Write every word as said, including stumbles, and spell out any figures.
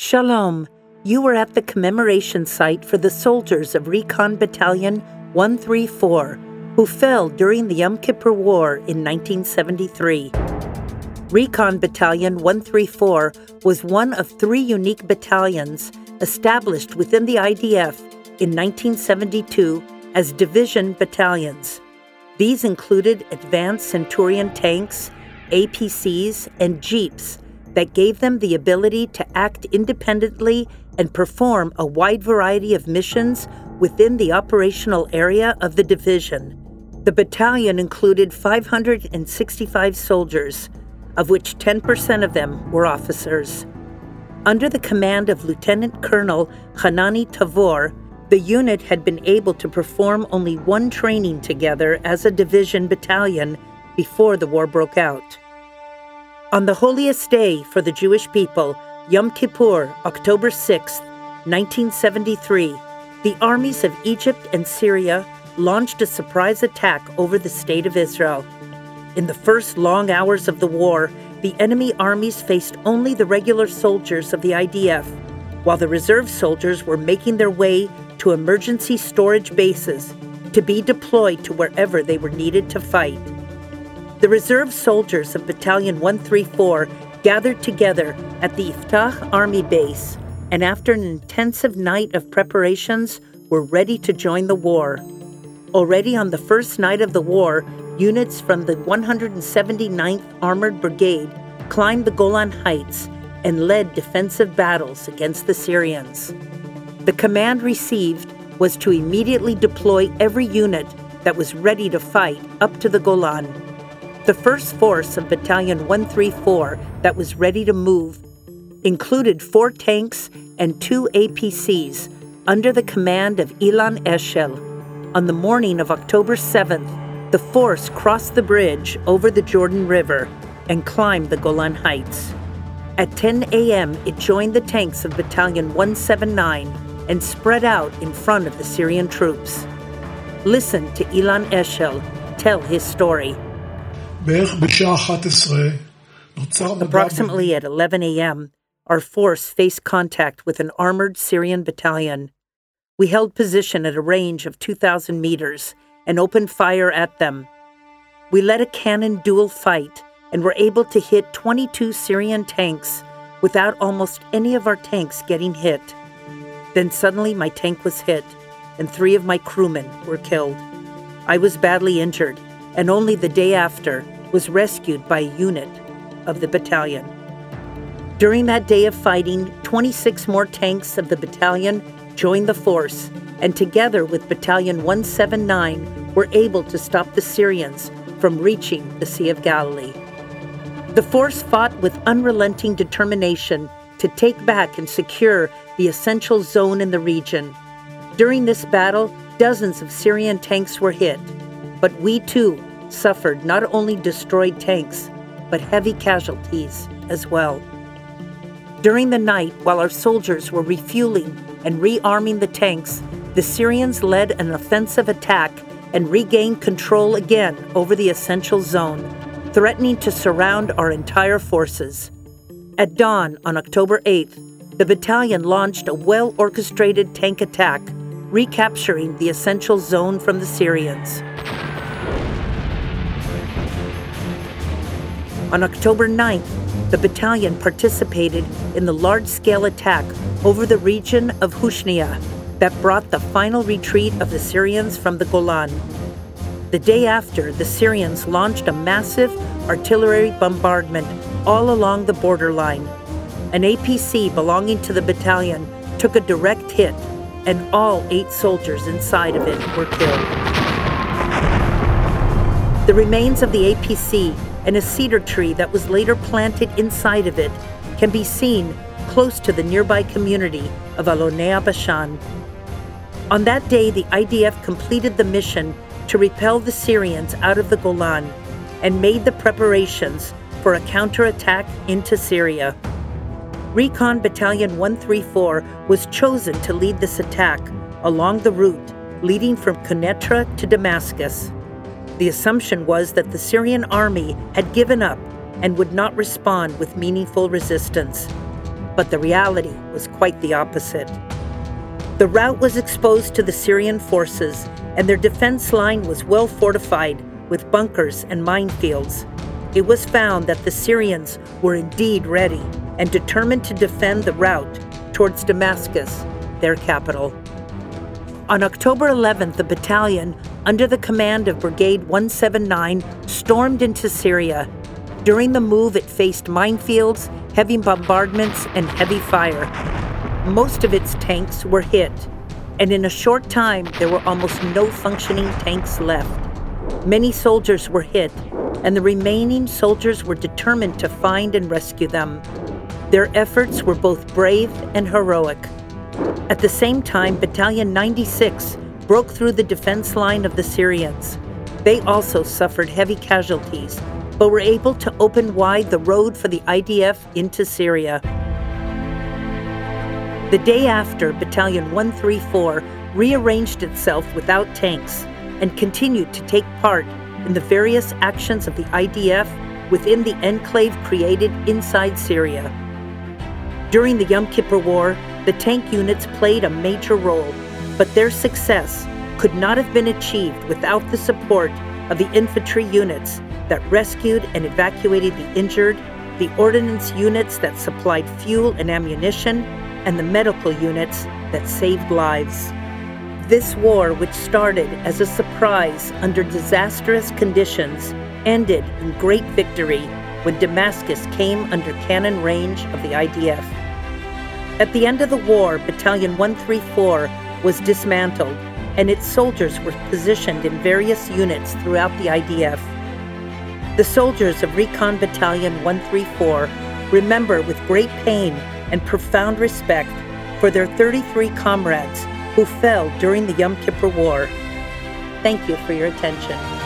Shalom. You were at the commemoration site for the soldiers of Recon Battalion one thirty-four, who fell during the Yom Kippur War in nineteen seventy-three. Recon Battalion one thirty-four was one of three unique battalions established within the I D F in nineteen seventy-two as division battalions. These included advanced Centurion tanks, A P Cs, and jeeps that gave them the ability to act independently and perform a wide variety of missions within the operational area of the division. The battalion included five hundred sixty-five soldiers, of which ten percent of them were officers. Under the command of Lieutenant Colonel Hanani Tavor, the unit had been able to perform only one training together as a division battalion before the war broke out. On the holiest day for the Jewish people, Yom Kippur, October sixth, nineteen seventy-three, the armies of Egypt and Syria launched a surprise attack over the state of Israel. In the first long hours of the war, the enemy armies faced only the regular soldiers of the I D F, while the reserve soldiers were making their way to emergency storage bases to be deployed to wherever they were needed to fight. The reserve soldiers of Battalion one thirty-four gathered together at the Iftach Army Base, and after an intensive night of preparations, were ready to join the war. Already on the first night of the war, units from the one hundred seventy-ninth Armored Brigade climbed the Golan Heights and led defensive battles against the Syrians. The command received was to immediately deploy every unit that was ready to fight up to the Golan. The first force of Battalion one thirty-four that was ready to move included four tanks and two A P Cs under the command of Ilan Eshel. On the morning of October seventh, the force crossed the bridge over the Jordan River and climbed the Golan Heights. At ten a.m., it joined the tanks of Battalion one seventy-nine and spread out in front of the Syrian troops. Listen to Ilan Eshel tell his story. Approximately at eleven a.m., our force faced contact with an armored Syrian battalion. We held position at a range of two thousand meters and opened fire at them. We led a cannon duel fight and were able to hit twenty-two Syrian tanks without almost any of our tanks getting hit. Then suddenly my tank was hit, and three of my crewmen were killed. I was badly injured, and only the day after was rescued by a unit of the battalion. During that day of fighting, twenty-six more tanks of the battalion joined the force, and together with Battalion one seventy-nine were able to stop the Syrians from reaching the Sea of Galilee. The force fought with unrelenting determination to take back and secure the essential zone in the region. During this battle, dozens of Syrian tanks were hit, but we too suffered not only destroyed tanks, but heavy casualties as well. During the night, while our soldiers were refueling and rearming the tanks, the Syrians led an offensive attack and regained control again over the essential zone, threatening to surround our entire forces. At dawn on October eighth, the battalion launched a well-orchestrated tank attack, recapturing the essential zone from the Syrians. On October ninth, the battalion participated in the large-scale attack over the region of Hushnia that brought the final retreat of the Syrians from the Golan. The day after, the Syrians launched a massive artillery bombardment all along the borderline. An A P C belonging to the battalion took a direct hit, and all eight soldiers inside of it were killed. The remains of the A P C and a cedar tree that was later planted inside of it can be seen close to the nearby community of Alonei Bashan. On that day, the I D F completed the mission to repel the Syrians out of the Golan and made the preparations for a counterattack into Syria. Recon Battalion one thirty-four was chosen to lead this attack along the route leading from Quneitra to Damascus. The assumption was that the Syrian army had given up and would not respond with meaningful resistance. but the reality was quite the opposite. The route was exposed to the Syrian forces, and their defense line was well fortified with bunkers and minefields. It was found that the Syrians were indeed ready and determined to defend the route towards Damascus, their capital. On October eleventh, the battalion, under the command of Brigade one seventy-nine, stormed into Syria. During the move, it faced minefields, heavy bombardments, and heavy fire. Most of its tanks were hit, and in a short time, there were almost no functioning tanks left. Many soldiers were hit, and the remaining soldiers were determined to find and rescue them. Their efforts were both brave and heroic. At the same time, Battalion ninety-six broke through the defense line of the Syrians. They also suffered heavy casualties, but were able to open wide the road for the I D F into Syria. The day after, Battalion one thirty-four rearranged itself without tanks and continued to take part in the various actions of the I D F within the enclave created inside Syria. During the Yom Kippur War, the tank units played a major role, but their success could not have been achieved without the support of the infantry units that rescued and evacuated the injured, the ordnance units that supplied fuel and ammunition, and the medical units that saved lives. This war, which started as a surprise under disastrous conditions, ended in great victory when Damascus came under cannon range of the I D F. At the end of the war, Battalion one thirty-four was dismantled, and its soldiers were positioned in various units throughout the I D F. The soldiers of Recon Battalion one thirty-four remember with great pain and profound respect for their thirty-three comrades who fell during the Yom Kippur War. Thank you for your attention.